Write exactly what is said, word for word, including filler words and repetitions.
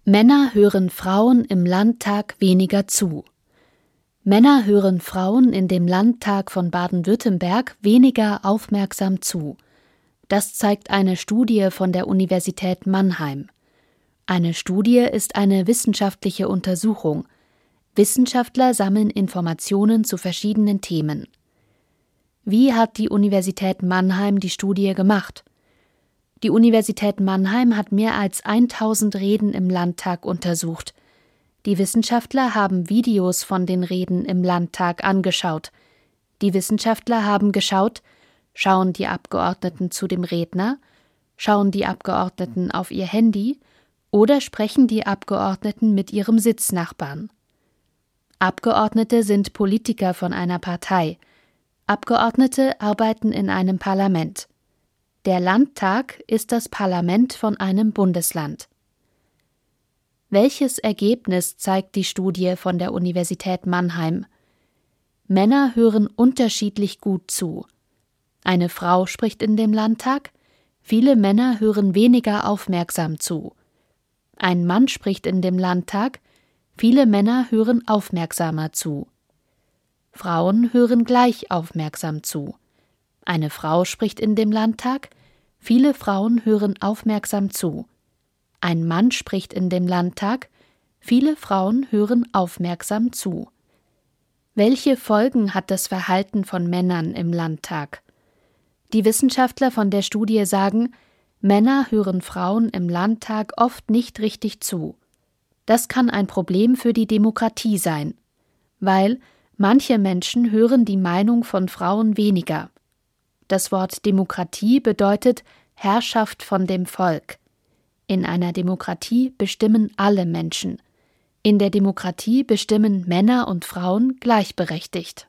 Männer hören Frauen im Landtag weniger zu. Männer hören Frauen in dem Landtag von Baden-Württemberg weniger aufmerksam zu. Das zeigt eine Studie von der Universität Mannheim. Eine Studie ist eine wissenschaftliche Untersuchung. Wissenschaftler sammeln Informationen zu verschiedenen Themen. Wie hat die Universität Mannheim die Studie gemacht? Die Universität Mannheim hat mehr als tausend Reden im Landtag untersucht. Die Wissenschaftler haben Videos von den Reden im Landtag angeschaut. Die Wissenschaftler haben geschaut, schauen die Abgeordneten zu dem Redner, schauen die Abgeordneten auf ihr Handy oder sprechen die Abgeordneten mit ihrem Sitznachbarn. Abgeordnete sind Politiker von einer Partei. Abgeordnete arbeiten in einem Parlament. Der Landtag ist das Parlament von einem Bundesland. Welches Ergebnis zeigt die Studie von der Universität Mannheim? Männer hören unterschiedlich gut zu. Eine Frau spricht in dem Landtag, viele Männer hören weniger aufmerksam zu. Ein Mann spricht in dem Landtag, viele Männer hören aufmerksamer zu. Frauen hören gleich aufmerksam zu. Eine Frau spricht in dem Landtag, viele Frauen hören aufmerksam zu. Ein Mann spricht in dem Landtag, viele Frauen hören aufmerksam zu. Welche Folgen hat das Verhalten von Männern im Landtag? Die Wissenschaftler von der Studie sagen, Männer hören Frauen im Landtag oft nicht richtig zu. Das kann ein Problem für die Demokratie sein, weil manche Menschen hören die Meinung von Frauen weniger. Das Wort Demokratie bedeutet Herrschaft von dem Volk. In einer Demokratie bestimmen alle Menschen. In der Demokratie bestimmen Männer und Frauen gleichberechtigt.